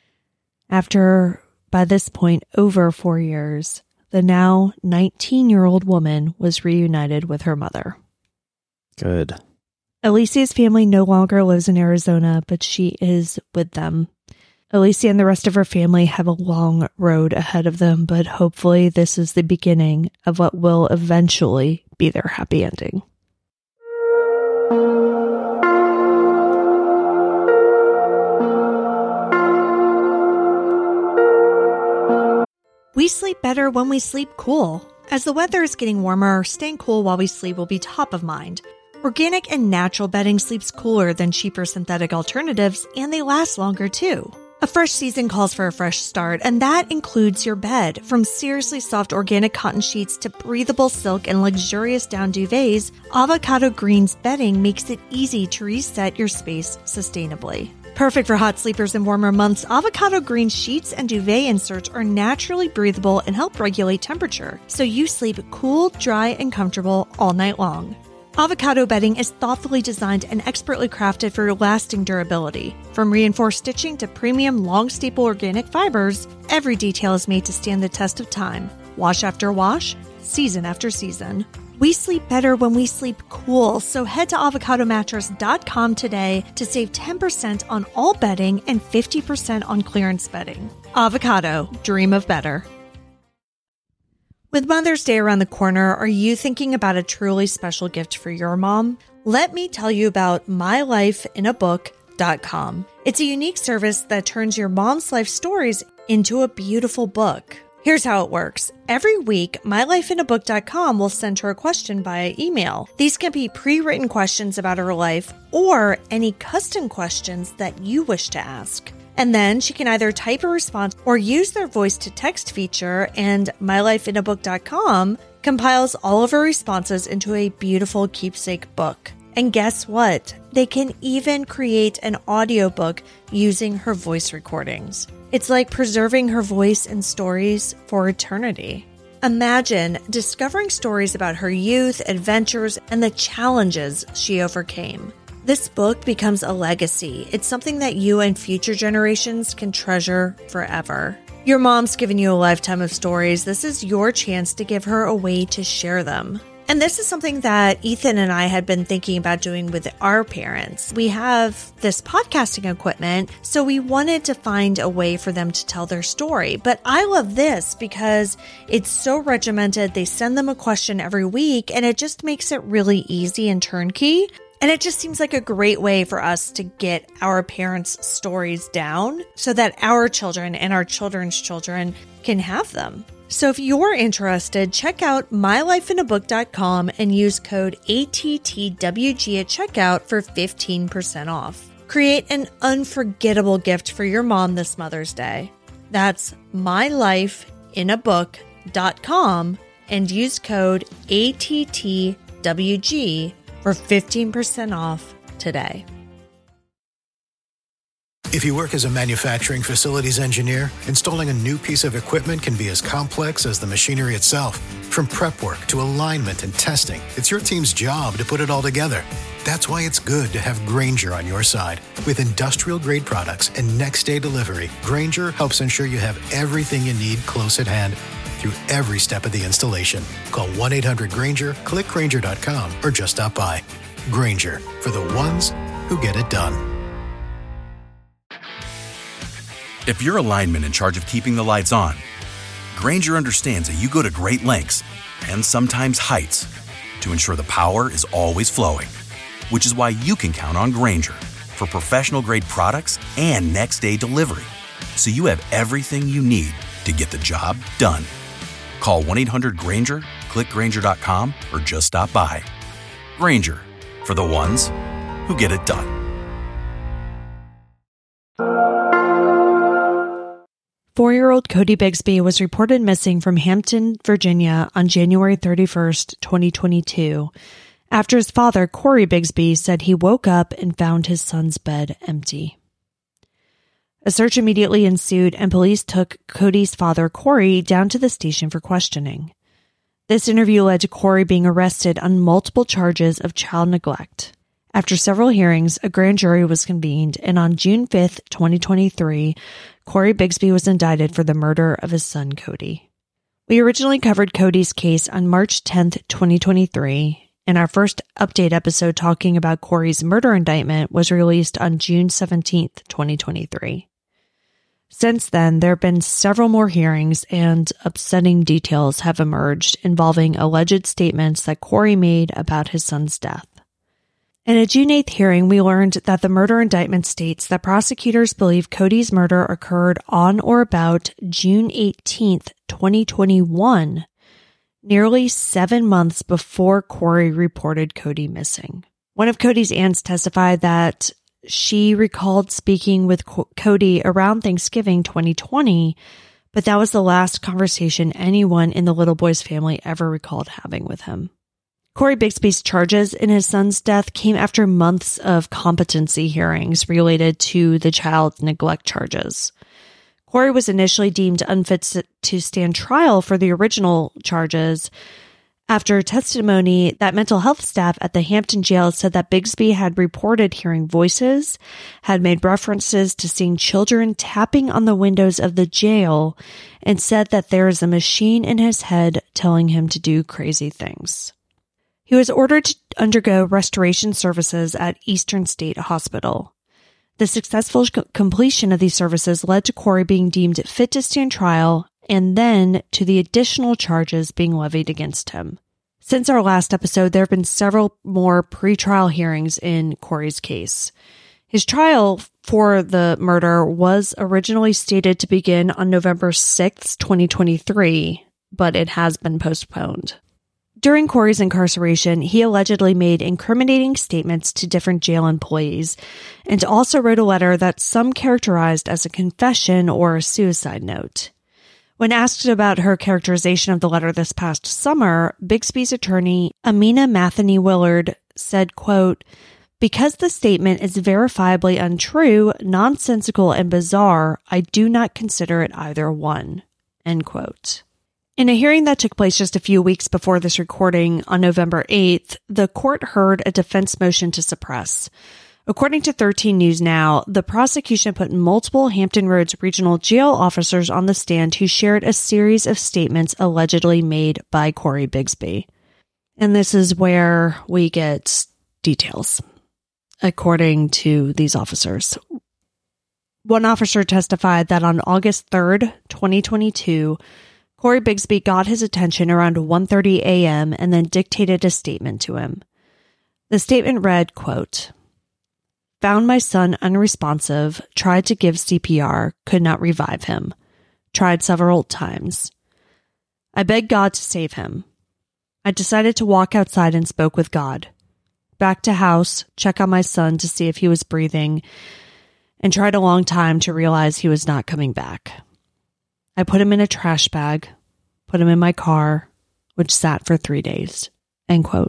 After, by this point, over four years, the now nineteen-year-old woman was reunited with her mother. Good. Alicia's family no longer lives in Arizona, but she is with them. Alicia and the rest of her family have a long road ahead of them, but hopefully this is the beginning of what will eventually be their happy ending. We sleep better when we sleep cool. As the weather is getting warmer, staying cool while we sleep will be top of mind. Organic and natural bedding sleeps cooler than cheaper synthetic alternatives, and they last longer too. A fresh season calls for a fresh start, and that includes your bed. From seriously soft organic cotton sheets to breathable silk and luxurious down duvets, Avocado Green's bedding makes it easy to reset your space sustainably. Perfect for hot sleepers in warmer months, Avocado Green sheets and duvet inserts are naturally breathable and help regulate temperature, so you sleep cool, dry, and comfortable all night long. Avocado bedding is thoughtfully designed and expertly crafted for lasting durability. From reinforced stitching to premium long-staple organic fibers, every detail is made to stand the test of time. Wash after wash, season after season. We sleep better when we sleep cool, so head to avocado mattress dot com today to save ten percent on all bedding and fifty percent on clearance bedding. Avocado, dream of better. With Mother's Day around the corner, are you thinking about a truly special gift for your mom? Let me tell you about my life in a book dot com. It's a unique service that turns your mom's life stories into a beautiful book. Here's how it works. Every week, my life in a book dot com will send her a question via email. These can be pre-written questions about her life or any custom questions that you wish to ask. And then she can either type a response or use their voice-to-text feature, and my life in a book dot com compiles all of her responses into a beautiful keepsake book. And guess what? They can even create an audiobook using her voice recordings. It's like preserving her voice and stories for eternity. Imagine discovering stories about her youth, adventures, and the challenges she overcame. This book becomes a legacy. It's something that you and future generations can treasure forever. Your mom's given you a lifetime of stories. This is your chance to give her a way to share them. And this is something that Ethan and I had been thinking about doing with our parents. We have this podcasting equipment, so we wanted to find a way for them to tell their story. But I love this because it's so regimented. They send them a question every week, and it just makes it really easy and turnkey. And it just seems like a great way for us to get our parents' stories down so that our children and our children's children can have them. So if you're interested, check out my life in a book dot com and use code A T T W G at checkout for fifteen percent off. Create an unforgettable gift for your mom this Mother's Day. That's my life in a book dot com and use code A T T W G for fifteen percent off today. If you work as a manufacturing facilities engineer, installing a new piece of equipment can be as complex as the machinery itself. From prep work to alignment and testing, it's your team's job to put it all together. That's why it's good to have Grainger on your side. With industrial-grade products and next-day delivery, Grainger helps ensure you have everything you need close at hand through every step of the installation. Call one eight hundred Grainger, click Grainger dot com, or just stop by. Grainger, for the ones who get it done. If you're a lineman in charge of keeping the lights on, Grainger understands that you go to great lengths and sometimes heights to ensure the power is always flowing, which is why you can count on Grainger for professional-grade products and next-day delivery, so you have everything you need to get the job done. Call one eight hundred Grainger, click Grainger dot com, or just stop by. Grainger, for the ones who get it done. Four-year-old Cody Bigsby was reported missing from Hampton, Virginia on January thirty-first, twenty twenty-two, after his father, Corey Bigsby, said he woke up and found his son's bed empty. A search immediately ensued, and police took Cody's father, Corey, down to the station for questioning. This interview led to Corey being arrested on multiple charges of child neglect. After several hearings, a grand jury was convened, and on June fifth, twenty twenty-three, Corey Bigsby was indicted for the murder of his son, Cody. We originally covered Cody's case on March tenth, twenty twenty-three, and our first update episode talking about Corey's murder indictment was released on June seventeenth, twenty twenty-three. Since then, there have been several more hearings, and upsetting details have emerged involving alleged statements that Corey made about his son's death. In a June eighth hearing, we learned that the murder indictment states that prosecutors believe Cody's murder occurred on or about June eighteenth, twenty twenty-one, nearly seven months before Corey reported Cody missing. One of Cody's aunts testified that she recalled speaking with Co- Cody around Thanksgiving twenty twenty, but that was the last conversation anyone in the little boy's family ever recalled having with him. Corey Bigsby's charges in his son's death came after months of competency hearings related to the child neglect charges. Corey was initially deemed unfit to stand trial for the original charges after testimony that mental health staff at the Hampton jail said that Bigsby had reported hearing voices, had made references to seeing children tapping on the windows of the jail, and said that there is a machine in his head telling him to do crazy things. He was ordered to undergo restoration services at Eastern State Hospital. The successful c- completion of these services led to Corey being deemed fit to stand trial and then to the additional charges being levied against him. Since our last episode, there have been several more pretrial hearings in Corey's case. His trial for the murder was originally stated to begin on November sixth, twenty twenty-three, but it has been postponed. During Corey's incarceration, he allegedly made incriminating statements to different jail employees and also wrote a letter that some characterized as a confession or a suicide note. When asked about her characterization of the letter this past summer, Bigsby's attorney, Amina Matheny Willard, said, quote, "Because the statement is verifiably untrue, nonsensical, and bizarre, I do not consider it either one." End quote. In a hearing that took place just a few weeks before this recording on November eighth, the court heard a defense motion to suppress. According to thirteen News Now, the prosecution put multiple Hampton Roads regional jail officers on the stand who shared a series of statements allegedly made by Corey Bigsby. And this is where we get details, according to these officers. One officer testified that on August third, twenty twenty-two, Corey Bigsby got his attention around one thirty a.m. and then dictated a statement to him. The statement read, quote, "Found my son unresponsive, tried to give C P R, could not revive him. Tried several times. I begged God to save him. I decided to walk outside and spoke with God. Back to house, check on my son to see if he was breathing, and tried a long time to realize he was not coming back. I put him in a trash bag, put him in my car, which sat for three days. End quote.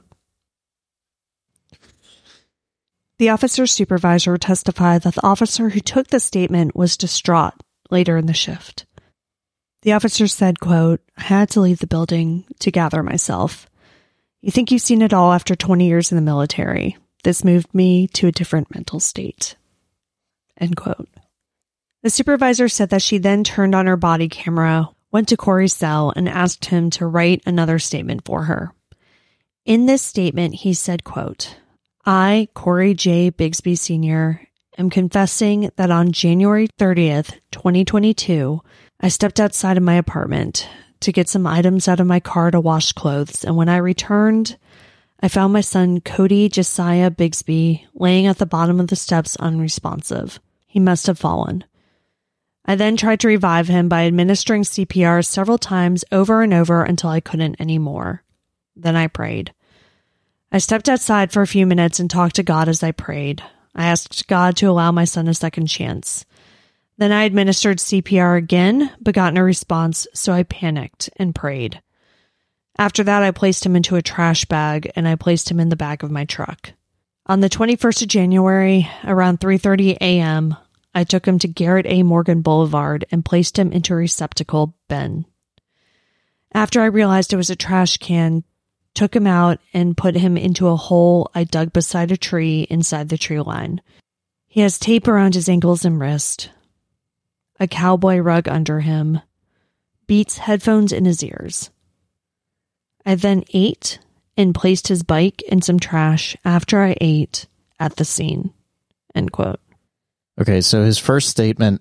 The officer's supervisor testified that the officer who took the statement was distraught later in the shift. The officer said, quote, "I had to leave the building to gather myself. You think you've seen it all after twenty years in the military. This moved me to a different mental state." End quote. The supervisor said that she then turned on her body camera, went to Corey's cell, and asked him to write another statement for her. In this statement, he said, quote, "I, Corey J. Bigsby Senior, am confessing that on January thirtieth, twenty twenty-two, I stepped outside of my apartment to get some items out of my car to wash clothes, and when I returned, I found my son Cody Josiah Bigsby laying at the bottom of the steps unresponsive. He must have fallen. I then tried to revive him by administering C P R several times over and over until I couldn't anymore. Then I prayed. I stepped outside for a few minutes and talked to God as I prayed. I asked God to allow my son a second chance. Then I administered C P R again, but got no response, so I panicked and prayed. After that, I placed him into a trash bag, and I placed him in the back of my truck. On the twenty-first of January, around three thirty a.m., I took him to Garrett A. Morgan Boulevard and placed him into a receptacle bin. After I realized it was a trash can, took him out and put him into a hole I dug beside a tree inside the tree line. He has tape around his ankles and wrist, a cowboy rug under him, Beats headphones in his ears. I then ate and placed his bike in some trash after I ate at the scene." End quote. Okay, so his first statement,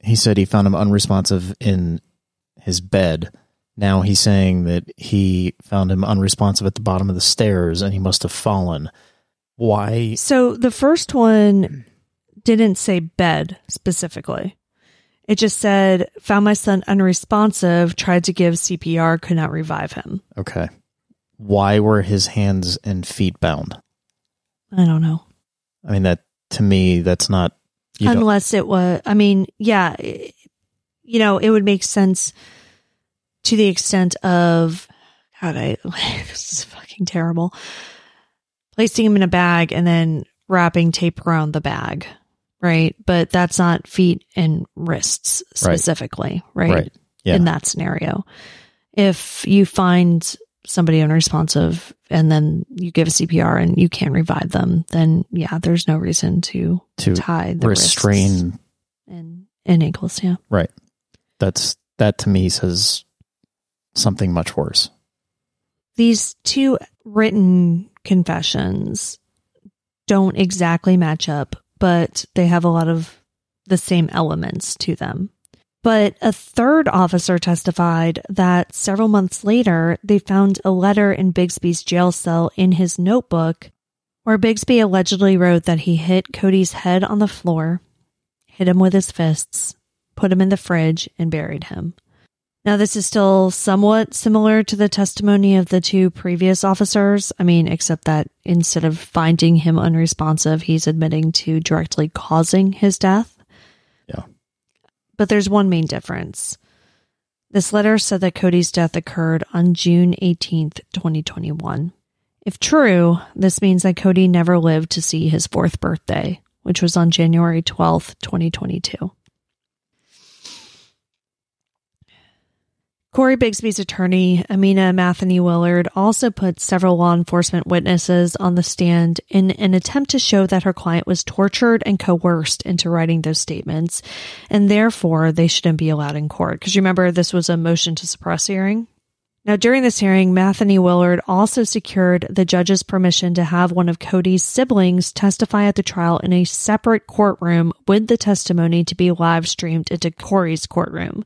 he said he found him unresponsive in his bed. Now he's saying that he found him unresponsive at the bottom of the stairs and he must have fallen. Why? So the first one didn't say bed specifically. It just said, found my son unresponsive, tried to give C P R, could not revive him. Okay. Why were his hands and feet bound? I don't know. I mean, that to me, that's not... Unless it was, I mean, yeah, it, you know, it would make sense to the extent of, God, I, this is fucking terrible. Placing him in a bag and then wrapping tape around the bag, right? But that's not feet and wrists specifically, right? Right. right. Yeah. In that scenario. If you find somebody unresponsive and then you give a C P R and you can't revive them, then yeah, there's no reason to, to tie the restrain and, and ankles. Yeah. Right. That's, that to me says something much worse. These two written confessions don't exactly match up, but they have a lot of the same elements to them. But a third officer testified that several months later, they found a letter in Bigsby's jail cell in his notebook where Bigsby allegedly wrote that he hit Cody's head on the floor, hit him with his fists, put him in the fridge, and buried him. Now, this is still somewhat similar to the testimony of the two previous officers. I mean, except that instead of finding him unresponsive, he's admitting to directly causing his death. Yeah. But there's one main difference. This letter said that Cody's death occurred on June eighteenth, twenty twenty-one. If true, this means that Cody never lived to see his fourth birthday, which was on January twelfth, twenty twenty-two. Corey Bigsby's attorney, Amina Matheny Willard, also put several law enforcement witnesses on the stand in an attempt to show that her client was tortured and coerced into writing those statements, and therefore they shouldn't be allowed in court. Because remember, this was a motion to suppress hearing. Now, during this hearing, Matheny Willard also secured the judge's permission to have one of Cody's siblings testify at the trial in a separate courtroom with the testimony to be live streamed into Corey's courtroom.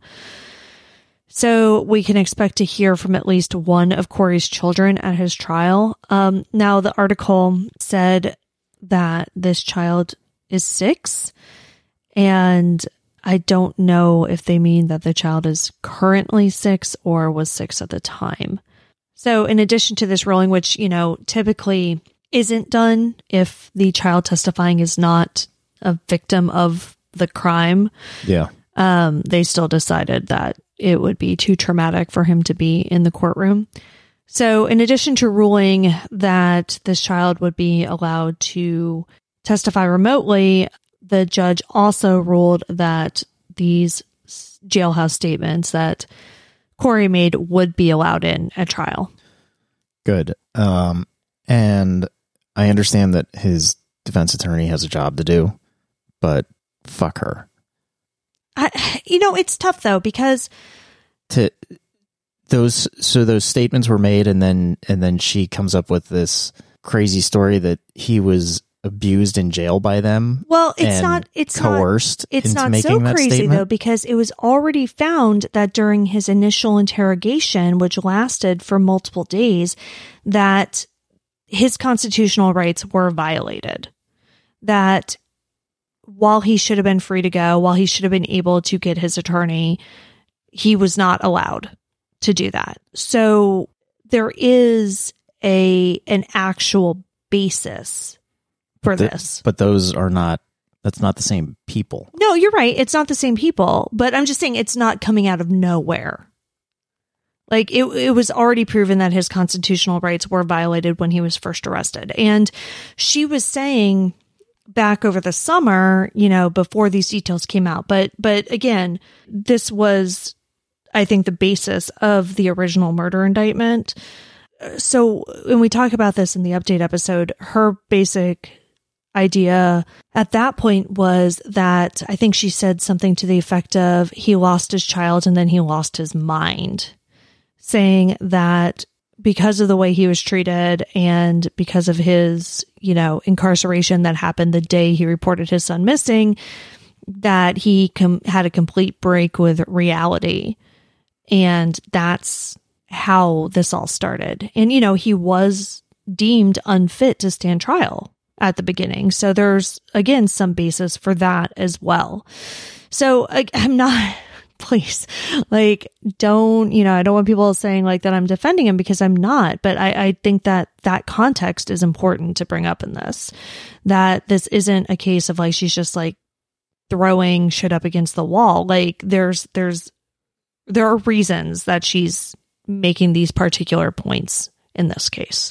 So we can expect to hear from at least one of Corey's children at his trial. Um, now, the article said that this child is six, and I don't know if they mean that the child is currently six or was six at the time. So in addition to this ruling, which, you know, typically isn't done if the child testifying is not a victim of the crime, yeah, um, they still decided that it would be too traumatic for him to be in the courtroom. So in addition to ruling that this child would be allowed to testify remotely, the judge also ruled that these jailhouse statements that Corey made would be allowed in at trial. Good. Um, and I understand that his defense attorney has a job to do, but fuck her. I, you know, it's tough though, because to those, so those statements were made and then, and then she comes up with this crazy story that he was abused in jail by them. Well, it's not, it's coerced not, it's into not making so that crazy statement. though, because it was already found that during his initial interrogation, which lasted for multiple days, that his constitutional rights were violated. That while he should have been free to go, while he should have been able to get his attorney, he was not allowed to do that. So there is a an actual basis for the, this. But those are not, that's not the same people. No, you're right. It's not the same people, but I'm just saying it's not coming out of nowhere. Like it, it was already proven that his constitutional rights were violated when he was first arrested. And she was saying back over the summer, you know, before these details came out. But, but again, this was, I think, the basis of the original murder indictment. So when we talk about this in the update episode, her basic idea at that point was that I think she said something to the effect of he lost his child and then he lost his mind, saying that because of the way he was treated and because of his, you know, incarceration that happened the day he reported his son missing, that he com- had a complete break with reality. And that's how this all started. And, you know, he was deemed unfit to stand trial at the beginning. So there's, again, some basis for that as well. So I, I'm not, please, like, don't, you know, I don't want people saying like that I'm defending him, because I'm not, but I, I think that that context is important to bring up in this, that this isn't a case of like, she's just like throwing shit up against the wall. Like there's, there's, there are reasons that she's making these particular points in this case.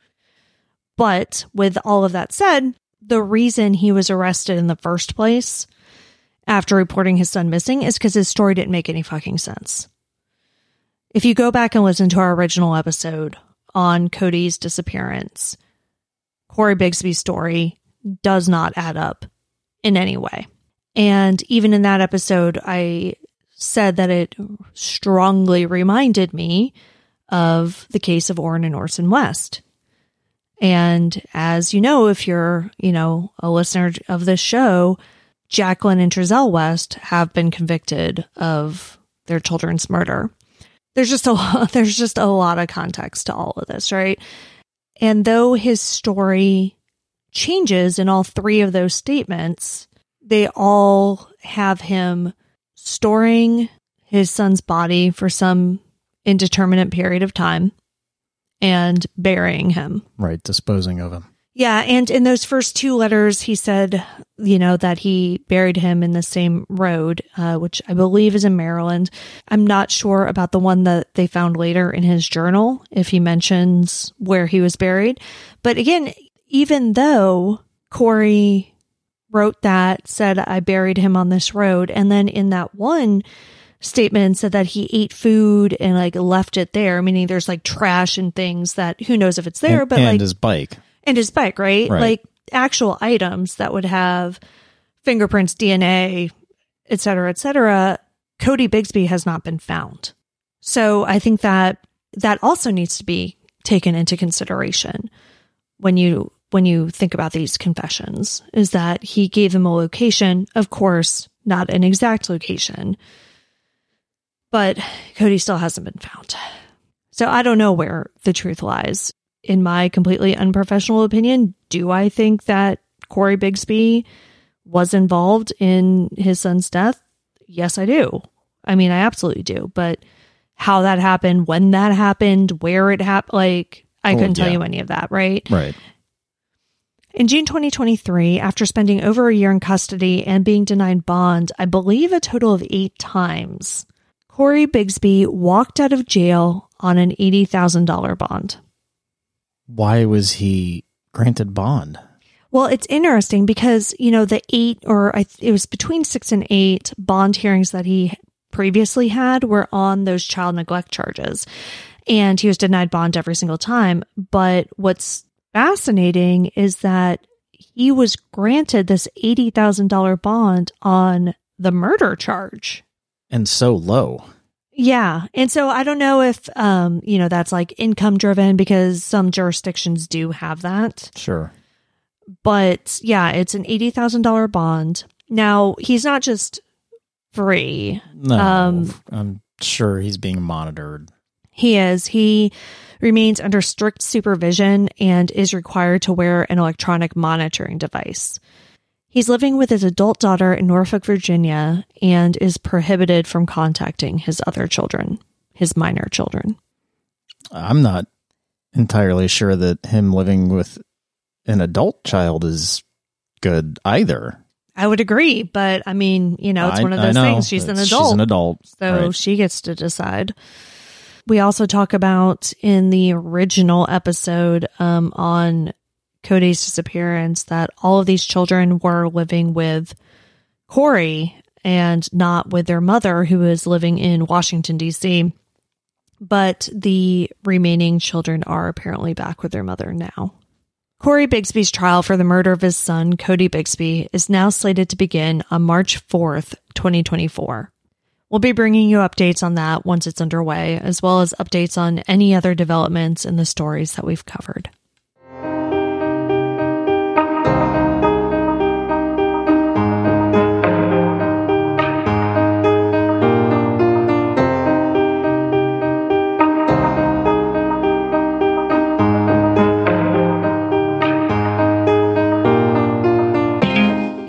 But with all of that said, the reason he was arrested in the first place after reporting his son missing is because his story didn't make any fucking sense. If you go back and listen to our original episode on Cody's disappearance, Corey Bigsby's story does not add up in any way. And even in that episode, I said that it strongly reminded me of the case of Orrin and Orson West. And as you know, if you're, you know, a listener of this show, Jacqueline and Trezell West have been convicted of their children's murder. There's just a there's just a lot of context to all of this, right? And though his story changes in all three of those statements, they all have him storing his son's body for some indeterminate period of time and burying him. Right, disposing of him. Yeah, and in those first two letters, he said, you know, that he buried him in the same road, uh, which I believe is in Maryland. I'm not sure about the one that they found later in his journal, if he mentions where he was buried. But again, even though Corey wrote that, said, I buried him on this road, and then in that one statement said that he ate food and like left it there, meaning there's like trash and things that who knows if it's there, and, but and like his bike. And his bike, right? right? Like actual items that would have fingerprints, D N A, et cetera, et cetera. Cody Bigsby has not been found. So I think that that also needs to be taken into consideration when you when you think about these confessions, is that he gave them a location, of course, not an exact location, but Cody still hasn't been found. So I don't know where the truth lies. In my completely unprofessional opinion, do I think that Corey Bigsby was involved in his son's death? Yes, I do. I mean, I absolutely do. But how that happened, when that happened, where it happened, like, I oh, couldn't yeah. tell you any of that, right? Right. In June twenty twenty-three, after spending over a year in custody and being denied bond, I believe a total of eight times, Corey Bigsby walked out of jail on an eighty thousand dollars bond. Why was he granted bond? Well, it's interesting because, you know, the eight or I th- it was between six and eight bond hearings that he previously had were on those child neglect charges. And he was denied bond every single time. But what's fascinating is that he was granted this eighty thousand dollars bond on the murder charge. And so low. Yeah. And so I don't know if, um, you know, that's like income driven, because some jurisdictions do have that. Sure. But yeah, it's an eighty thousand dollars bond. Now, he's not just free. No, Um, I'm sure he's being monitored. He is. He remains under strict supervision and is required to wear an electronic monitoring device. He's living with his adult daughter in Norfolk, Virginia, and is prohibited from contacting his other children, his minor children. I'm not entirely sure that him living with an adult child is good either. I would agree, but I mean, you know, it's I, one of I those know. things. She's an It's- adult. She's an adult. So right. she gets to decide. We also talk about in the original episode um, on Cody's disappearance that all of these children were living with Corey and not with their mother, who is living in Washington, D C. But the remaining children are apparently back with their mother now. Corey Bigsby's trial for the murder of his son, Cody Bigsby, is now slated to begin on March fourth, twenty twenty-four. We'll be bringing you updates on that once it's underway, as well as updates on any other developments in the stories that we've covered.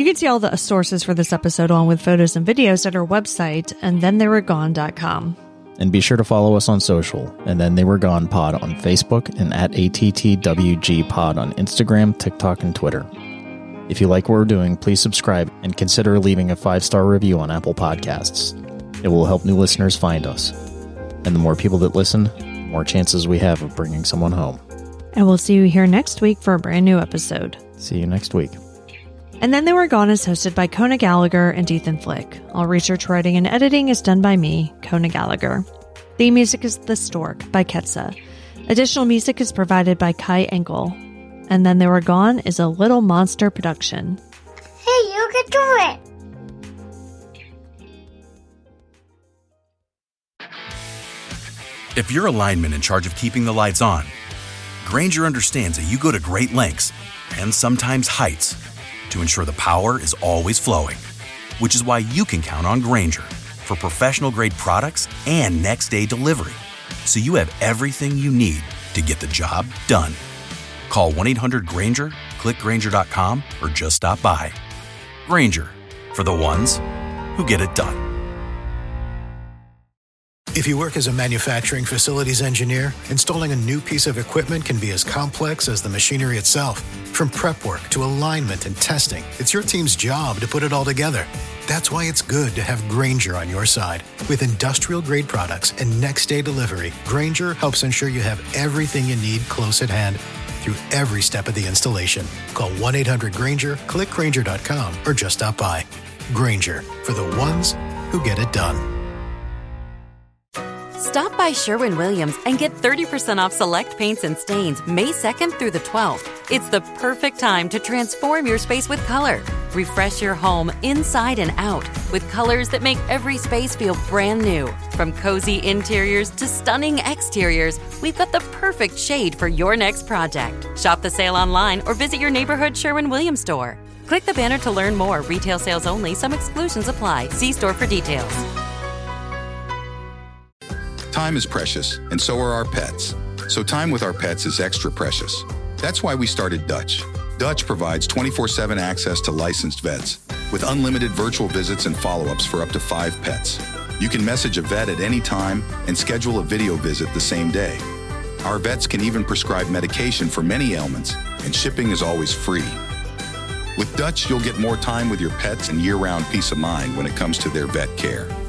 can see all the sources for this episode along with photos and videos at our website, and then they were gone dot com. And be sure to follow us on social, and then they were gone pod on Facebook and at A T T W G pod on Instagram, TikTok, and Twitter. If you like what we're doing, please subscribe and consider leaving a five-star review on Apple Podcasts. It will help new listeners find us. And the more people that listen, the more chances we have of bringing someone home. And we'll see you here next week for a brand new episode. See you next week. And Then They Were Gone is hosted by Kona Gallagher and Ethan Flick. All research, writing, and editing is done by me, Kona Gallagher. Theme music is The Stork by Ketsa. Additional music is provided by Kai Engel. And Then They Were Gone is a Little Monster production. Hey, you can do it! If you're a lineman in charge of keeping the lights on, Grainger understands that you go to great lengths and sometimes heights to ensure the power is always flowing, which is why you can count on Grainger for professional-grade products and next-day delivery, so you have everything you need to get the job done. Call one eight hundred Grainger, click Grainger dot com, or just stop by. Grainger, for the ones who get it done. If you work as a manufacturing facilities engineer, installing a new piece of equipment can be as complex as the machinery itself. From prep work to alignment and testing, it's your team's job to put it all together. That's why it's good to have Grainger on your side. With industrial-grade products and next-day delivery, Grainger helps ensure you have everything you need close at hand through every step of the installation. Call one eight hundred Grainger, click Grainger dot com, or just stop by. Grainger, for the ones who get it done. Stop by Sherwin-Williams and get thirty percent off select paints and stains May second through the twelfth. It's the perfect time to transform your space with color. Refresh your home inside and out with colors that make every space feel brand new. From cozy interiors to stunning exteriors, we've got the perfect shade for your next project. Shop the sale online or visit your neighborhood Sherwin-Williams store. Click the banner to learn more. Retail sales only. Some exclusions apply. See store for details. Time is precious, and so are our pets. So time with our pets is extra precious. That's why we started Dutch. Dutch provides twenty-four seven access to licensed vets with unlimited virtual visits and follow-ups for up to five pets. You can message a vet at any time and schedule a video visit the same day. Our vets can even prescribe medication for many ailments, and shipping is always free. With Dutch, you'll get more time with your pets and year-round peace of mind when it comes to their vet care.